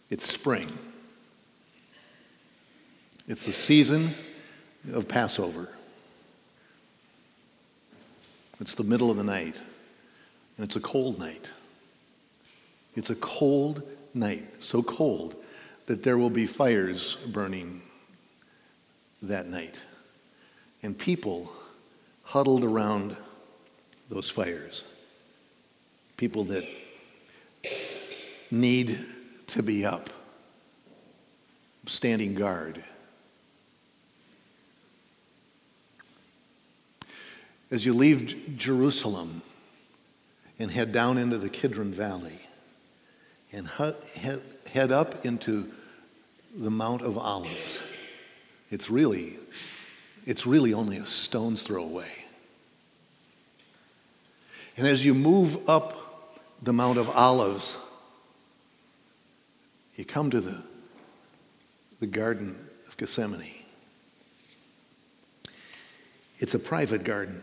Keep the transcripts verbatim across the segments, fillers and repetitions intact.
It's spring. It's the season of Passover. It's the middle of the night, and it's a cold night. It's a cold night, so cold that there will be fires burning that night, and people huddled around those fires. People that need to be up, standing guard. As you leave Jerusalem and head down into the Kidron Valley and head up into the Mount of Olives, it's really, it's really only a stone's throw away. And as you move up the Mount of Olives, you come to the, the Garden of Gethsemane. It's a private garden.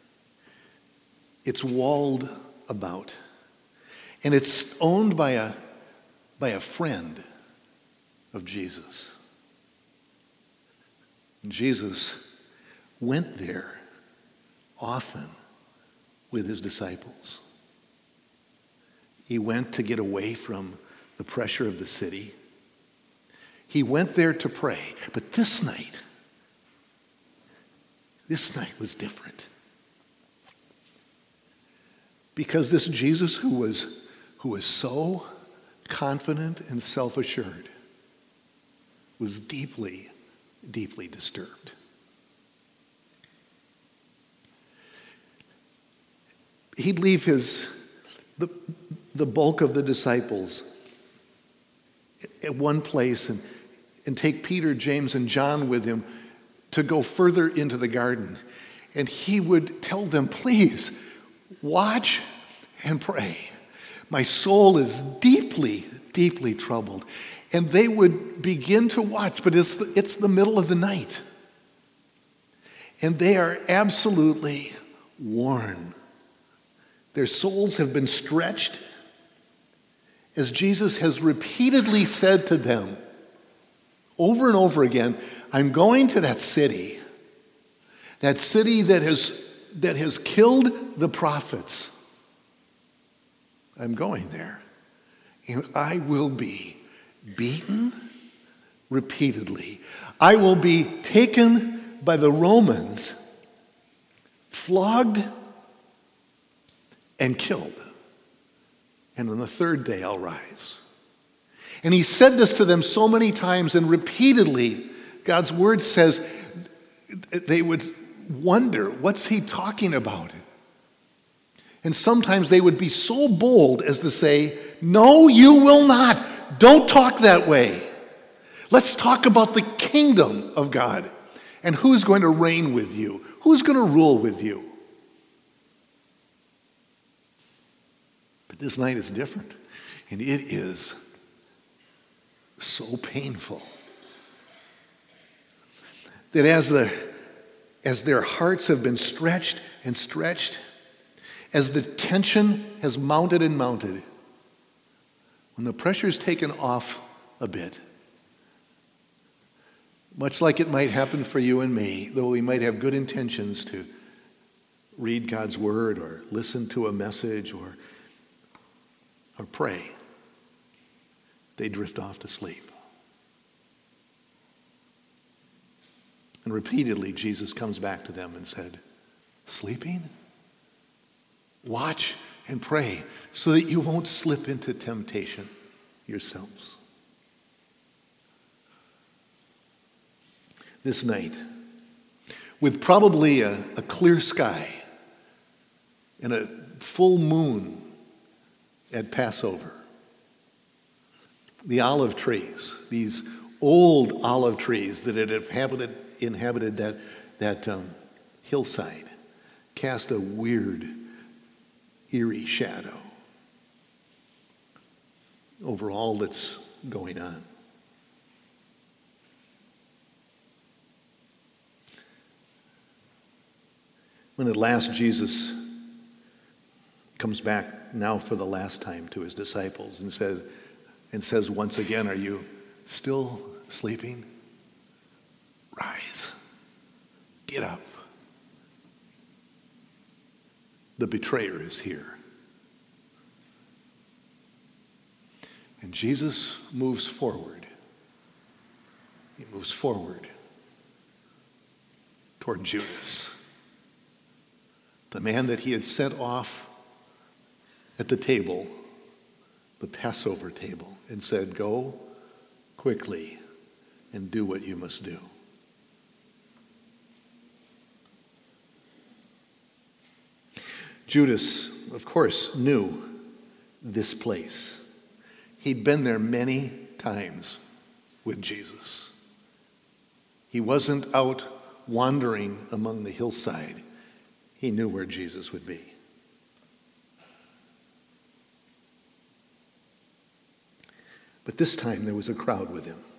It's walled about. And it's owned by a, by a friend of Jesus. Jesus went there often with his disciples. He went to get away from the pressure of the city. He went there to pray. But this night, this night was different. Because this Jesus who was, who was so confident and self-assured was deeply, deeply disturbed. He'd leave his, the, the bulk of the disciples at one place and, and take Peter, James, and John with him to go further into the garden. And he would tell them, please, watch and pray. My soul is deeply, deeply troubled. And they would begin to watch, but it's the, it's the middle of the night. And they are absolutely worn. Their souls have been stretched, as Jesus has repeatedly said to them over and over again, I'm going to that city, that city that has, that has killed the prophets. I'm going there, and I will be beaten repeatedly. I will be taken by the Romans, flogged, and killed. And on the third day I'll rise. And he said this to them so many times, and repeatedly God's word says they would wonder, what's he talking about? And sometimes they would be so bold as to say, no, you will not. Don't talk that way. Let's talk about the kingdom of God and who's going to reign with you, who's going to rule with you. But this night is different, and it is so painful that as the as their hearts have been stretched and stretched, as the tension has mounted and mounted, when the pressure is taken off a bit, much like it might happen for you and me, though we might have good intentions to read God's word or listen to a message or, or pray, they drift off to sleep. And repeatedly, Jesus comes back to them and said, sleeping? Watch and pray so that you won't slip into temptation yourselves. This night, with probably a, a clear sky and a full moon at Passover, the olive trees, these old olive trees that had inhabited, inhabited that, that um, hillside, cast a weird, eerie shadow over all that's going on. When at last Jesus comes back now for the last time to his disciples and said, and says once again, "Are you still sleeping? Rise. Get up. The betrayer is here." And Jesus moves forward. He moves forward toward Judas, the man that he had sent off at the table, the Passover table, and said, "Go quickly and do what you must do." Judas, of course, knew this place. He'd been there many times with Jesus. He wasn't out wandering among the hillside. He knew where Jesus would be. But this time there was a crowd with him.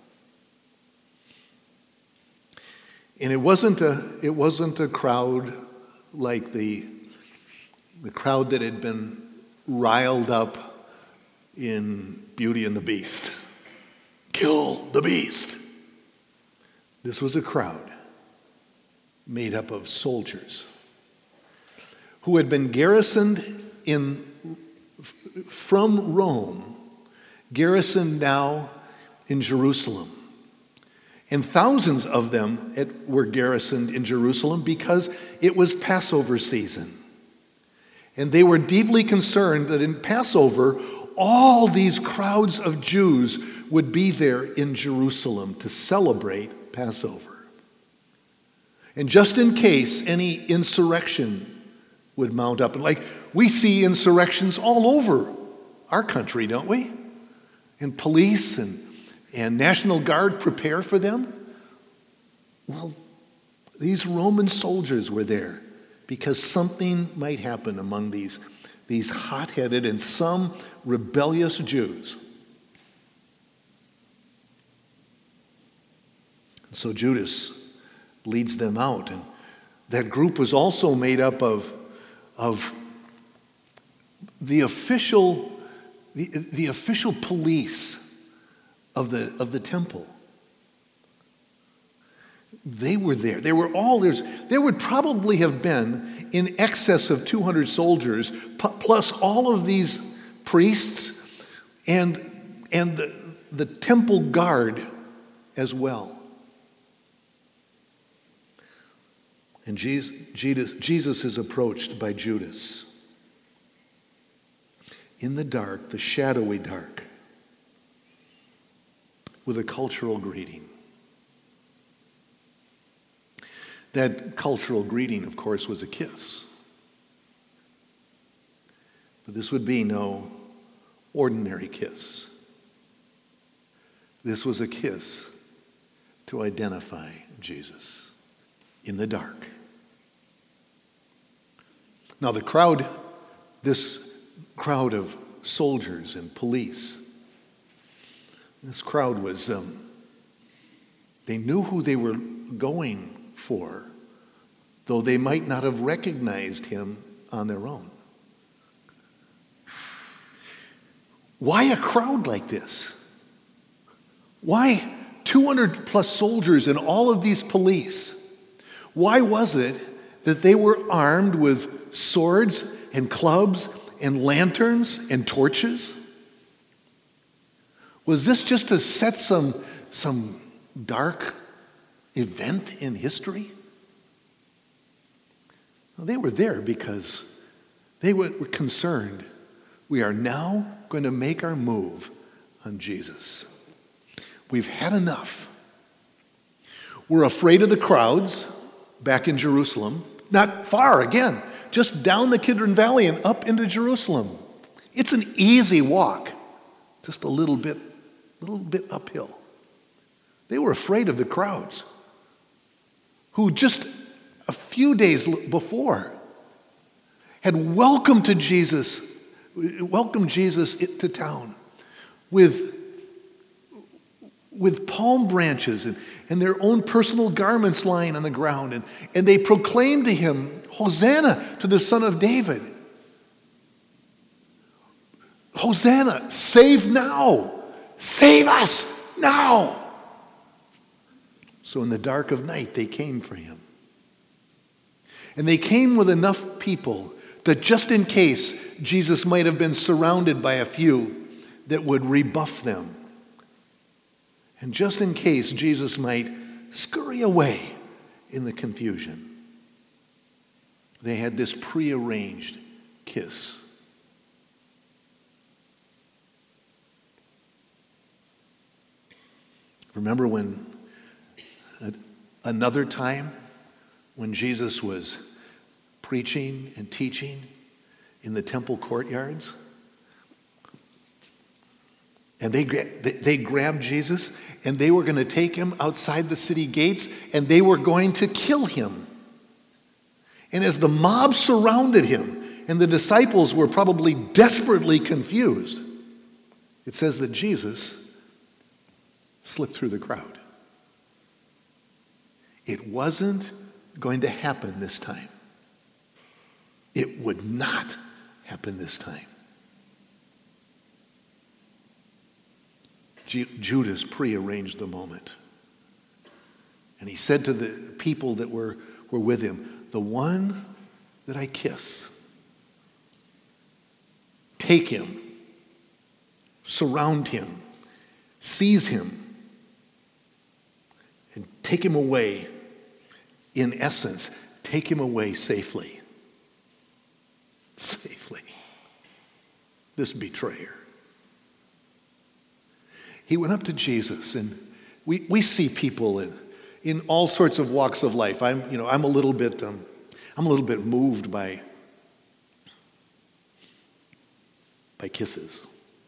And it wasn't a, it wasn't a crowd like the, the crowd that had been riled up in Beauty and the Beast. Kill the beast. This was a crowd made up of soldiers who had been garrisoned in from Rome, garrisoned now in Jerusalem. And thousands of them were garrisoned in Jerusalem because it was Passover season. And they were deeply concerned that in Passover, all these crowds of Jews would be there in Jerusalem to celebrate Passover. And just in case any insurrection would mount up, and like we see insurrections all over our country, don't we? And police and, and National Guard prepare for them. Well, these Roman soldiers were there because something might happen among these, these hot-headed and some rebellious Jews. So Judas leads them out, and that group was also made up of, of the official, the, the official police of the of the temple. They were there. They were all there. There would probably have been in excess of two hundred soldiers, plus all of these priests and and the, the temple guard as well. And Jesus, Jesus, Jesus is approached by Judas in the dark, the shadowy dark, with a cultural greeting. That cultural greeting, of course, was a kiss. But this would be no ordinary kiss. This was a kiss to identify Jesus in the dark. Now the crowd, this crowd of soldiers and police, this crowd was, um, they knew who they were going for, though they might not have recognized him on their own. Why a crowd like this? Why two hundred plus soldiers and all of these police? Why was it that they were armed with swords and clubs and lanterns and torches? Was this just to set some, some dark event in history? Well, they were there because they were concerned. We are now going to make our move on Jesus. We've had enough. We're afraid of the crowds back in Jerusalem. Not far, again, just down the Kidron Valley and up into Jerusalem. It's an easy walk, just a little bit, little bit uphill. They were afraid of the crowds who just a few days before had welcomed to Jesus, welcomed Jesus to town with, with palm branches and, and their own personal garments lying on the ground. And, and they proclaimed to him, Hosanna to the Son of David. Hosanna, save now. save us now. So in the dark of night, they came for him. And they came with enough people that just in case Jesus might have been surrounded by a few that would rebuff them. And just in case Jesus might scurry away in the confusion, they had this prearranged kiss. Remember when another time when Jesus was preaching and teaching in the temple courtyards? And they, they grabbed Jesus, and they were going to take him outside the city gates, and they were going to kill him. And as the mob surrounded him, and the disciples were probably desperately confused, it says that Jesus slipped through the crowd. It wasn't going to happen this time. It would not happen this time. Ju- Judas prearranged the moment. And he said to the people that were, were with him, the one that I kiss, take him, surround him, seize him, and take him away. In essence, take him away safely. Safely. This betrayer. He went up to Jesus, and we, we see people in, in all sorts of walks of life. I'm, you know, I'm a little bit, um, I'm a little bit moved by, by kisses.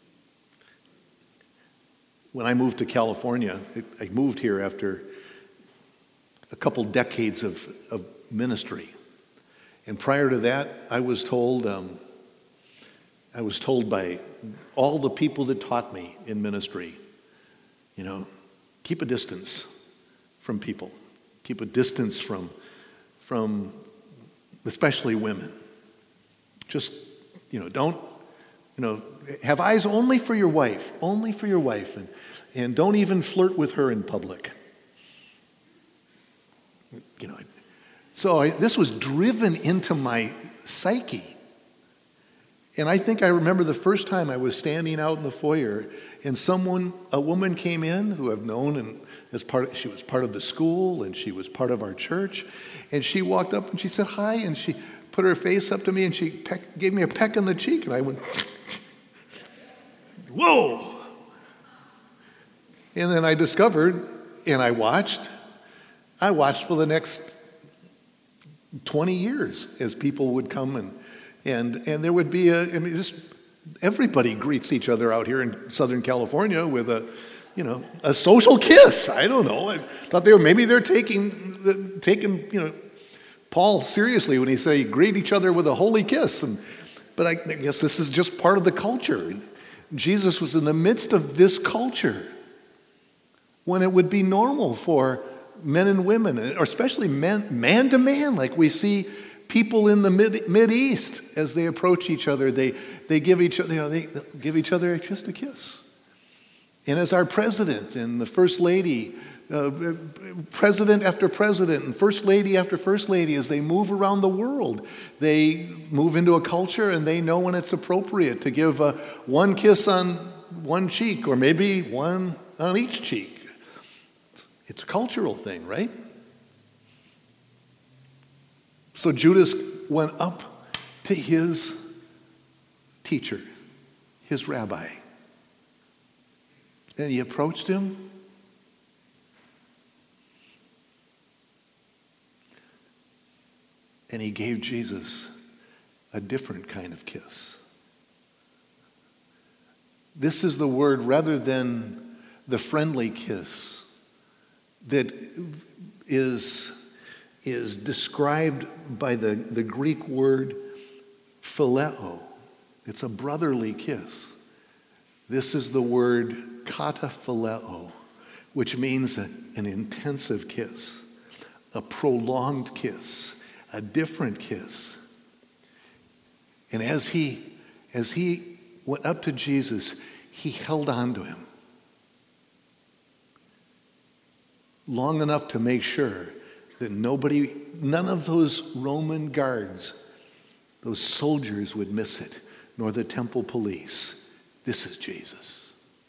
When I moved to California, I moved here after a couple decades of, of ministry. And prior to that, I was told, um, I was told by all the people that taught me in ministry, you know, keep a distance from people. Keep a distance from, from especially women. Just, you know, don't, you know, have eyes only for your wife, only for your wife, and, and don't even flirt with her in public. You know, so I, this was driven into my psyche. And I think I remember the first time I was standing out in the foyer, and someone, a woman came in who I've known, and as part of, she was part of the school, and she was part of our church, and she walked up and she said hi, and she put her face up to me, and she peck, gave me a peck on the cheek, and I went, whoa! And then I discovered, and I watched, I watched for the next twenty years as people would come and and and there would be a, I mean, just everybody greets each other out here in Southern California with a, you know, a social kiss. I don't know. I thought they were, maybe they're taking taking you know Paul seriously when he say greet each other with a holy kiss. And but I, I guess this is just part of the culture. Jesus was in the midst of this culture when it would be normal for men and women, or especially men, man to man, like we see people in the mid Mid East as they approach each other, they they give each other, you know, they give each other just a kiss. And as our president and the first lady, uh, president after president and first lady after first lady, as they move around the world, they move into a culture and they know when it's appropriate to give uh, one kiss on one cheek, or maybe one on each cheek. It's a cultural thing, right? So Judas went up to his teacher, his rabbi, and he approached him, and he gave Jesus a different kind of kiss. This is the word, rather than the friendly kiss that is, is described by the, the Greek word phileo. It's a brotherly kiss. This is the word kataphileo, which means a, an intensive kiss, a prolonged kiss, a different kiss. And as he, as he went up to Jesus, he held on to him. long enough to make sure that nobody, none of those Roman guards, those soldiers would miss it, nor the temple police. This is Jesus.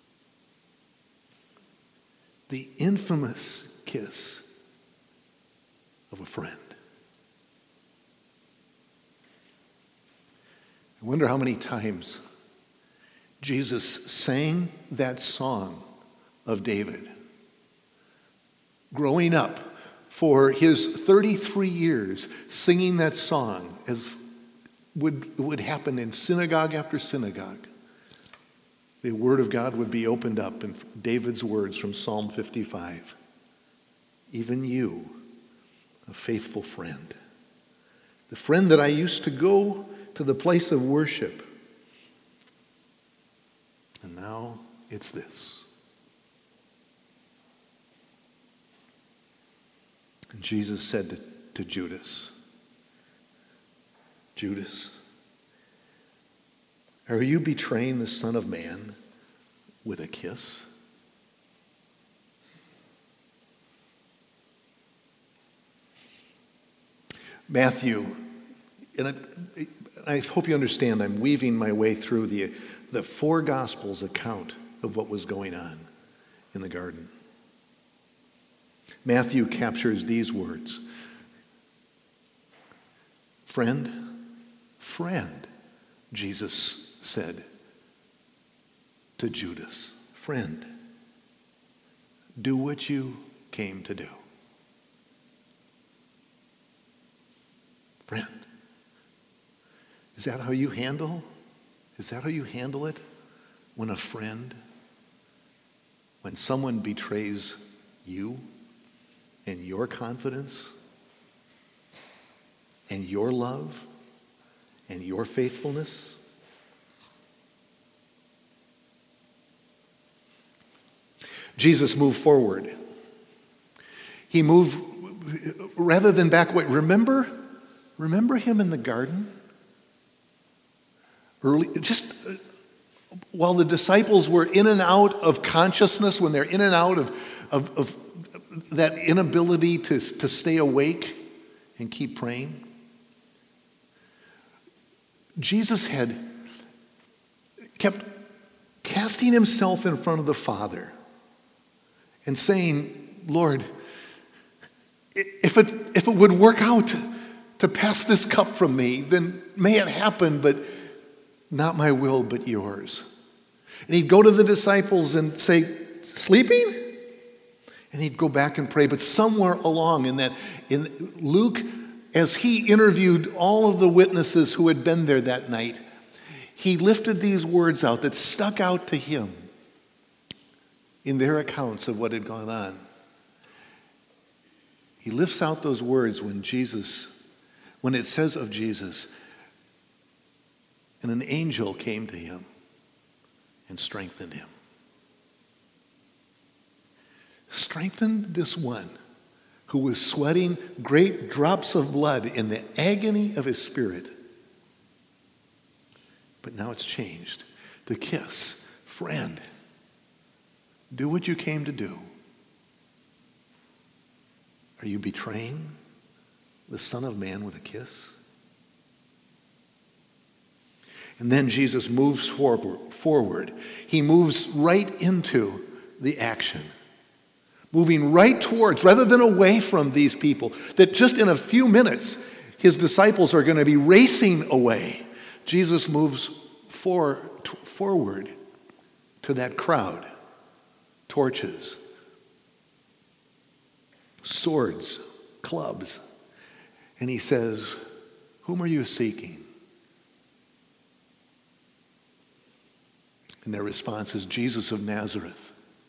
The infamous kiss of a friend. I wonder how many times Jesus sang that song of David. Growing up for his thirty-three years, singing that song as would, would happen in synagogue after synagogue. The word of God would be opened up in David's words from Psalm fifty-five. Even you, a faithful friend. The friend that I used to go to the place of worship. And now it's this. And Jesus said to, to Judas, Judas, are you betraying the Son of Man with a kiss? Matthew, and I, I hope you understand, I'm weaving my way through the, the four Gospels account of what was going on in the garden. Matthew captures these words. Friend, friend, Jesus said to Judas, friend, do what you came to do. Friend, is that how you handle? Is that how you handle it when a friend, when someone betrays you and your confidence and your love and your faithfulness? Jesus moved forward. He moved rather than backward. Remember, remember him in the garden? Early, just uh, while the disciples were in and out of consciousness, when they're in and out of, of, of that inability to, to stay awake and keep praying, Jesus had kept casting himself in front of the Father and saying, Lord, if it, if it would work out to pass this cup from me, then may it happen, but not my will, but yours. And he'd go to the disciples and say, sleeping? And he'd go back and pray. But somewhere along in that, in Luke, as he interviewed all of the witnesses who had been there that night, he lifted these words out that stuck out to him in their accounts of what had gone on. He lifts out those words when Jesus, when it says of Jesus, and an angel came to him and strengthened him. Strengthened this one who was sweating great drops of blood in the agony of his spirit. But now it's changed. The kiss, friend, do what you came to do. Are you betraying the Son of Man with a kiss? And then Jesus moves forward. forward. He moves right into the action. Moving right towards, rather than away from these people, that just in a few minutes, his disciples are going to be racing away. Jesus moves for, t- forward to that crowd. Torches, swords, clubs. And he says, whom are you seeking? And their response is Jesus of Nazareth.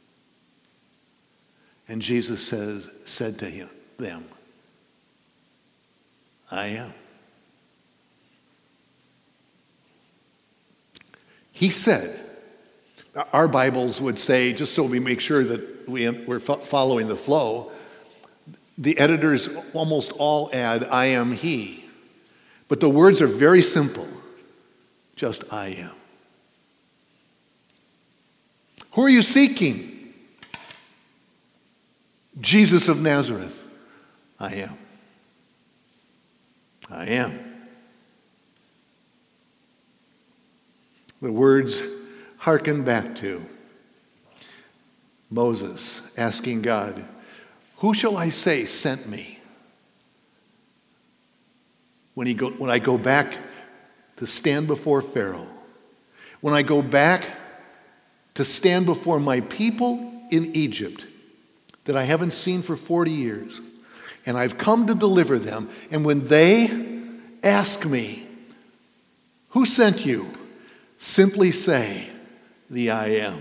And Jesus says, said to him, them, I am. He said, our Bibles would say, just so we make sure that we, we're following the flow, the editors almost all add, I am he. But the words are very simple. Just I am. Who are you seeking? Jesus of Nazareth, I am. I am. The words hearken back to Moses asking God, who shall I say sent me? When, he go, when I go back to stand before Pharaoh, when I go back to stand before my people in Egypt that I haven't seen for forty years, and I've come to deliver them, and when they ask me, who sent you? Simply say, the I am.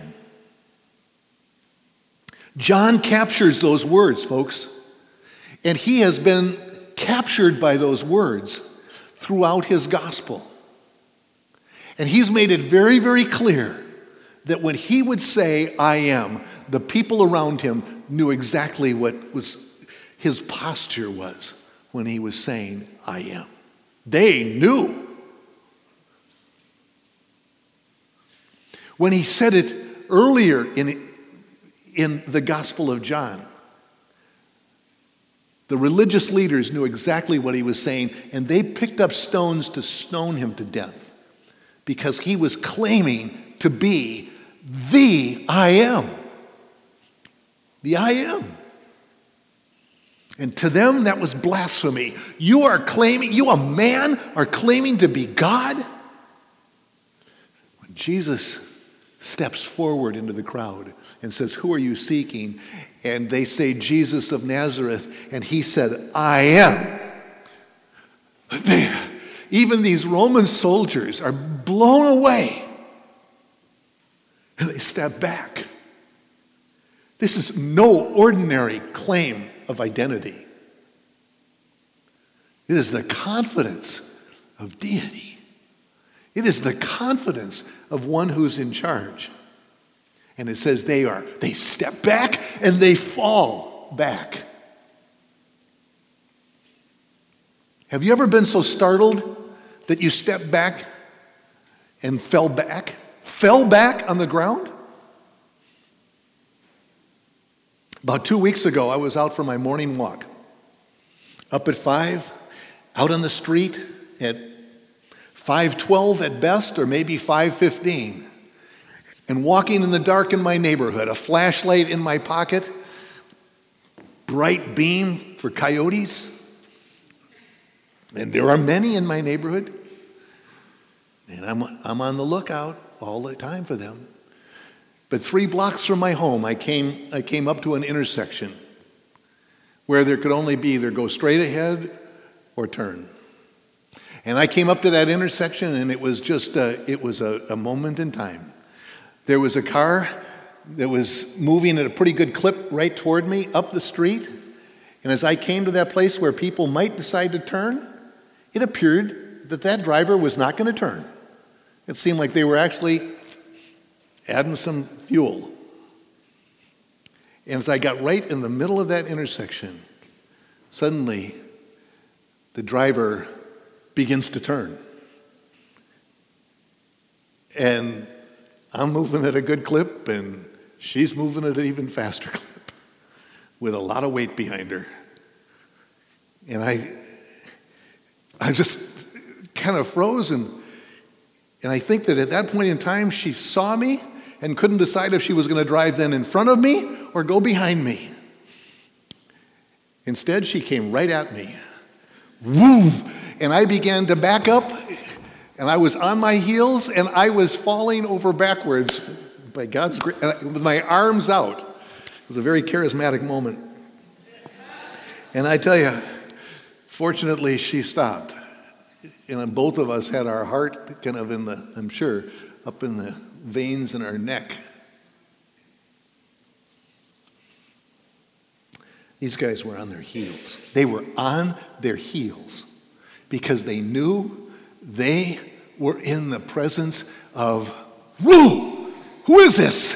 John captures those words, folks, and he has been captured by those words throughout his gospel. And he's made it very, very clear that when he would say, I am, the people around him knew exactly what was his posture was when he was saying, I am. They knew. When he said it earlier in, in the Gospel of John, the religious leaders knew exactly what he was saying, and they picked up stones to stone him to death because he was claiming to be the I am. The I am. And to them, that was blasphemy. You are claiming, you a man are claiming to be God? When Jesus steps forward into the crowd and says, who are you seeking? And they say, Jesus of Nazareth. And he said, I am. They, even these Roman soldiers are blown away. And they step back. This is no ordinary claim of identity. It is the confidence of deity. It is the confidence of one who's in charge. And it says they are, they step back and they fall back. Have you ever been so startled that you stepped back and fell back? Fell back on the ground? About two weeks ago, I was out for my morning walk. Up at five, out on the street at five twelve at best, or maybe five fifteen. And walking in the dark in my neighborhood, a flashlight in my pocket, bright beam for coyotes. And there are many in my neighborhood. And I'm, I'm on the lookout all the time for them. But three blocks from my home, I came, I came up to an intersection where there could only be either go straight ahead or turn. And I came up to that intersection, and it was just a, it was a, a moment in time. There was a car that was moving at a pretty good clip right toward me up the street. And as I came to that place where people might decide to turn, it appeared that that driver was not going to turn. It seemed like they were actually adding some fuel. And as I got right in the middle of that intersection, suddenly the driver begins to turn. And I'm moving at a good clip, and she's moving at an even faster clip with a lot of weight behind her. And I, I just kind of froze, and, and I think that at that point in time, she saw me and couldn't decide if she was going to drive then in front of me or go behind me. Instead, she came right at me. Woo! And I began to back up, and I was on my heels, and I was falling over backwards by God's grace, with my arms out. It was a very charismatic moment. And I tell you, fortunately, she stopped. And both of us had our heart kind of in the, I'm sure, up in the veins in our neck. These guys were on their heels. They were on their heels because they knew they were in the presence of, woo, who is this?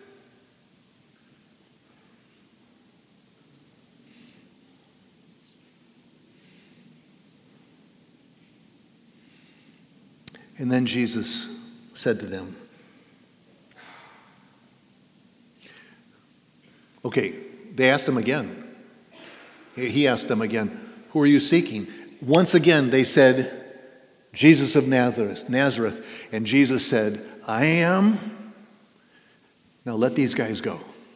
And then Jesus said to them, okay, they asked him again. He asked them again, who are you seeking? Once again, they said, Jesus of Nazareth, Nazareth. And Jesus said, I am. Now let these guys go.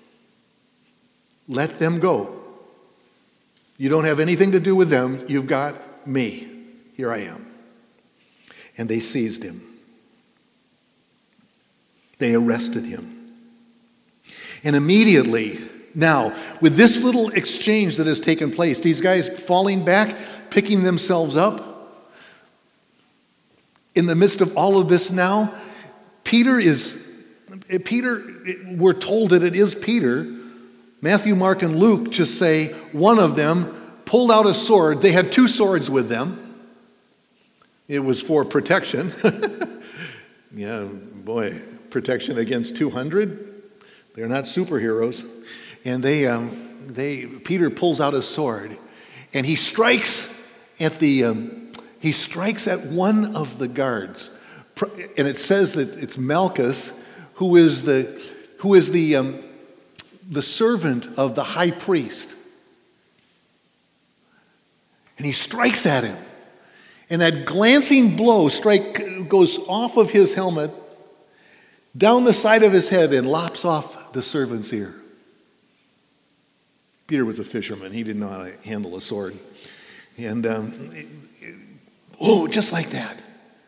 Let them go. You don't have anything to do with them. You've got me. Here I am. And they seized him. They arrested him. And immediately, now, with this little exchange that has taken place, these guys falling back, picking themselves up, in the midst of all of this now, Peter is, Peter, we're told that it is Peter. Matthew, Mark, and Luke just say one of them pulled out a sword. They had two swords with them. It was for protection. Yeah, boy, protection against two hundred. They're not superheroes. And they, um, they, Peter pulls out a sword, and he strikes at the, um, he strikes at one of the guards, and it says that it's Malchus, who is the, who is the, um, the servant of the high priest, and he strikes at him, and that glancing blow strike goes off of his helmet, down the side of his head, and lops off the servant's ear. Peter was a fisherman. He didn't know how to handle a sword. And, um, it, it, oh, just like that.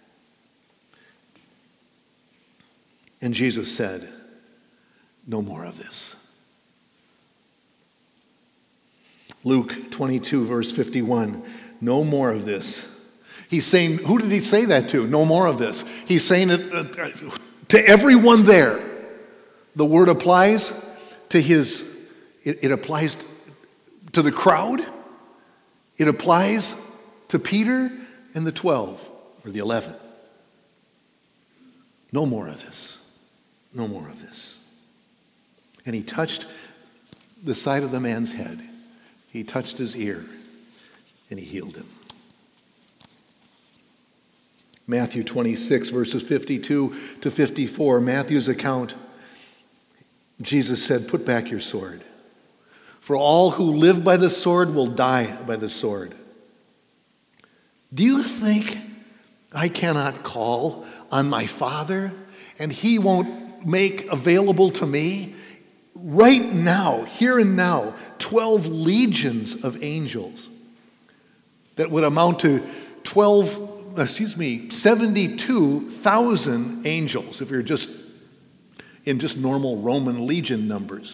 And Jesus said, no more of this. Luke twenty-two, verse fifty-one, no more of this. He's saying, who did he say that to? No more of this. He's saying it uh, to everyone there. The word applies to his, it, it applies to the crowd. It applies to Peter and the twelve, or the eleven. No more of this. No more of this. And he touched the side of the man's head. He touched his ear, and he healed him. Matthew twenty-six, verses fifty-two to fifty-four, Matthew's account, Jesus said, put back your sword. For all who live by the sword will die by the sword. Do you think I cannot call on my Father and he won't make available to me right now, here and now, twelve legions of angels that would amount to twelve, excuse me, seventy-two thousand angels if you're just in just normal Roman legion numbers?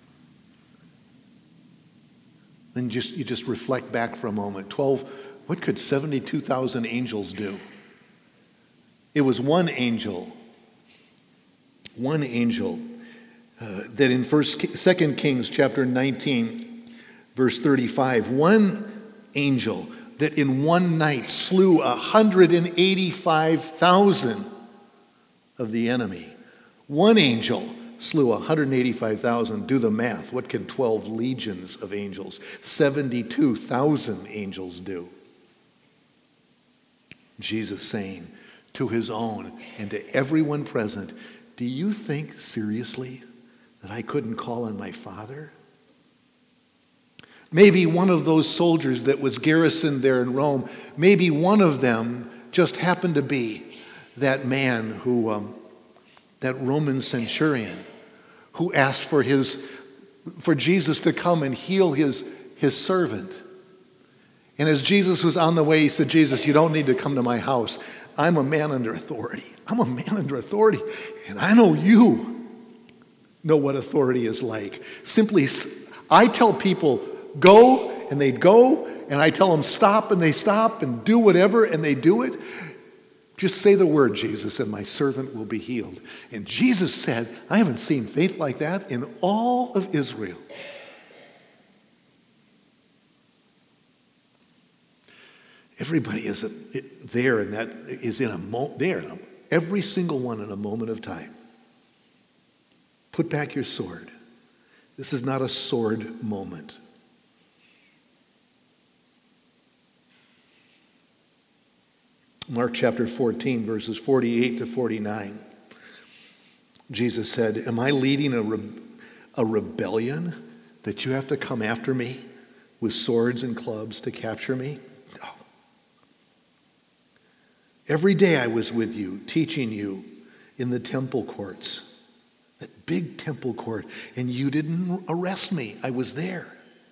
Then just you just reflect back for a moment. twelve, what could seventy-two thousand angels do? It was one angel, one angel uh, that in First, Second Kings chapter nineteen, verse thirty-five, one angel that in one night slew one hundred eighty-five thousand of the enemy. One angel slew one hundred eighty-five thousand. Do the math. What can twelve legions of angels, seventy-two thousand angels do? Jesus saying to his own and to everyone present, do you think seriously that I couldn't call on my Father? Maybe one of those soldiers that was garrisoned there in Rome, maybe one of them just happened to be that man who, um, that Roman centurion who asked for his, for Jesus to come and heal his, his servant. And as Jesus was on the way, he said, Jesus, you don't need to come to my house. I'm a man under authority. I'm a man under authority. And I know you know what authority is like. Simply, I tell people, go, and they go, and I tell them stop, and they stop, and do whatever, and they do it. Just say the word, Jesus, and my servant will be healed. And Jesus said, I haven't seen faith like that in all of Israel. Everybody is a, it, there, and that is in a moment, there, every single one in a moment of time. Put back your sword. This is not a sword moment. Mark chapter fourteen, verses forty-eight to forty-nine. Jesus said, am I leading a, re- a rebellion that you have to come after me with swords and clubs to capture me? No. Every day I was with you, teaching you in the temple courts, that big temple court, and you didn't arrest me. I was there.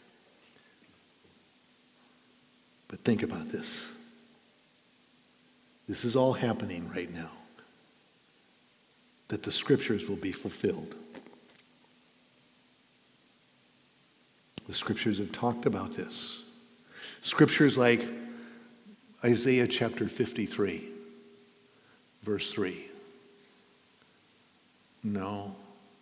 But think about this. This is all happening right now, that the scriptures will be fulfilled. The scriptures have talked about this. Scriptures like Isaiah chapter fifty-three, verse three. No.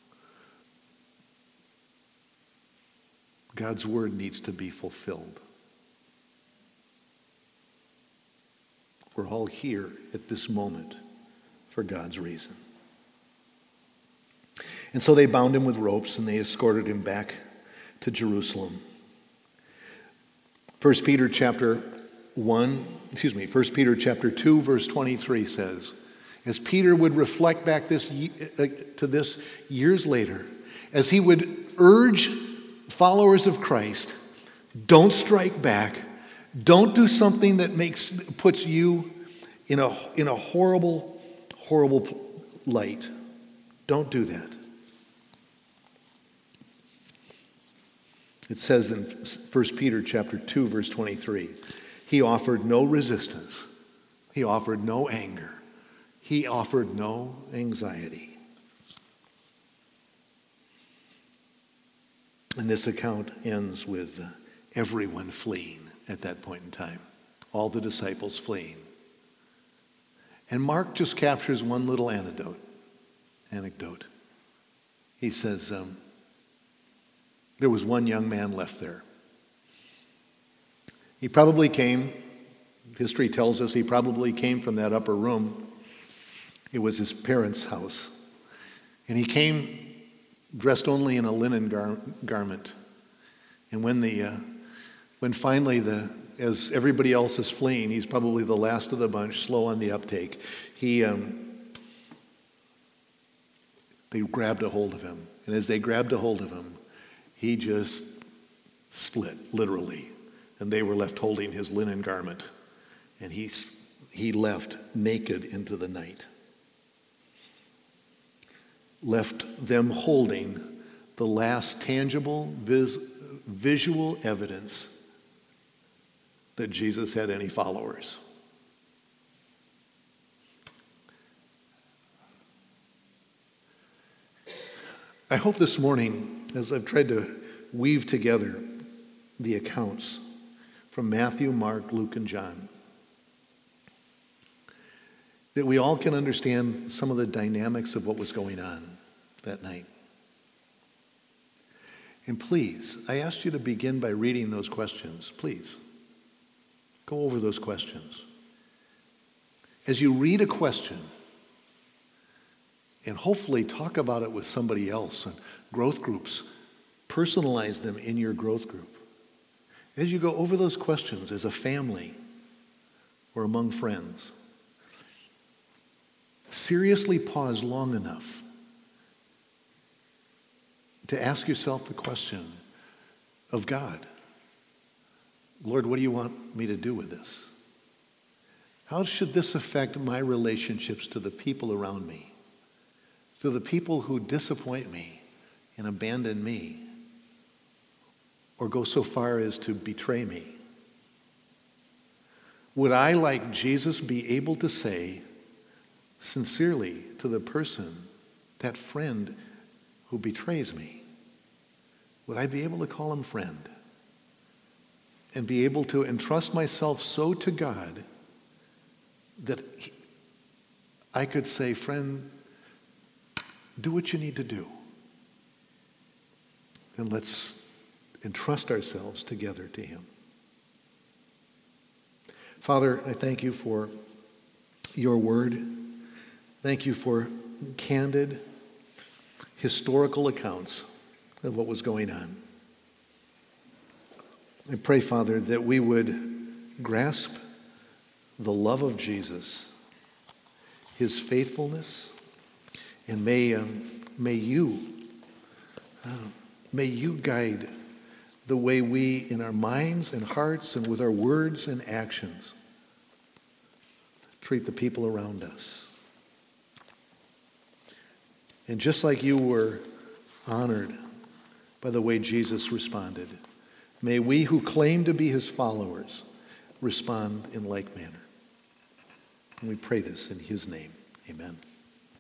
God's word needs to be fulfilled. We're all here at this moment for God's reason. And so they bound him with ropes and they escorted him back to Jerusalem. First Peter chapter one, excuse me, First Peter chapter two, verse twenty-three says, as Peter would reflect back this to this years later, as he would urge followers of Christ, don't strike back. Don't do something that makes puts you in a in a horrible, horrible light. Don't do that. It says in First Peter chapter two, verse twenty-three, he offered no resistance. He offered no anger. He offered no anxiety. And this account ends with uh, everyone fleeing at that point in time. All the disciples fleeing. And Mark just captures one little anecdote. Anecdote. He says, um, there was one young man left there. He probably came, history tells us he probably came from that upper room. It was his parents' house. And he came dressed only in a linen gar- garment. And when the uh, when finally the as everybody else is fleeing, he's probably the last of the bunch, slow on the uptake. He um, they grabbed a hold of him, and as they grabbed a hold of him, he just split literally, and they were left holding his linen garment, and he he left naked into the night. Left them holding the last tangible, vis- visual evidence that Jesus had any followers. I hope this morning, as I've tried to weave together the accounts from Matthew, Mark, Luke, and John, that we all can understand some of the dynamics of what was going on that night. And please, I asked you to begin by reading those questions. Please, go over those questions. As you read a question, and hopefully talk about it with somebody else, and growth groups, personalize them in your growth group. As you go over those questions as a family or among friends, seriously pause long enough to ask yourself the question of God. Lord, what do you want me to do with this? How should this affect my relationships to the people around me, to the people who disappoint me and abandon me, or go so far as to betray me? Would I, like Jesus, be able to say sincerely to the person, that friend who betrays me, would I be able to call him friend and be able to entrust myself so to God that he, I could say, friend, do what you need to do, and let's entrust ourselves together to him. Father, I thank you for your word. Thank you for candid, historical accounts of what was going on. I pray, Father, that we would grasp the love of Jesus, his faithfulness, and may, um, may you, uh, may you guide the way we, in our minds and hearts and with our words and actions, treat the people around us. And just like you were honored by the way Jesus responded, may we who claim to be his followers respond in like manner. And we pray this in his name. Amen.